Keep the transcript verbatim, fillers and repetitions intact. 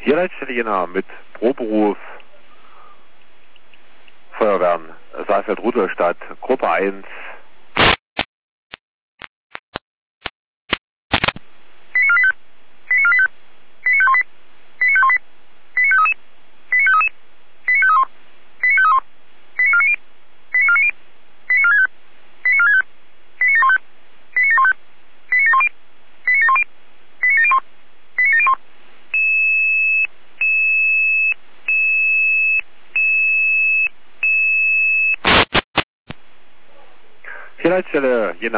Hier Leitstelle Jena mit Proberuf Feuerwehren Saalfeld-Rudolstadt, Gruppe eins. Hier Leitstelle Jena.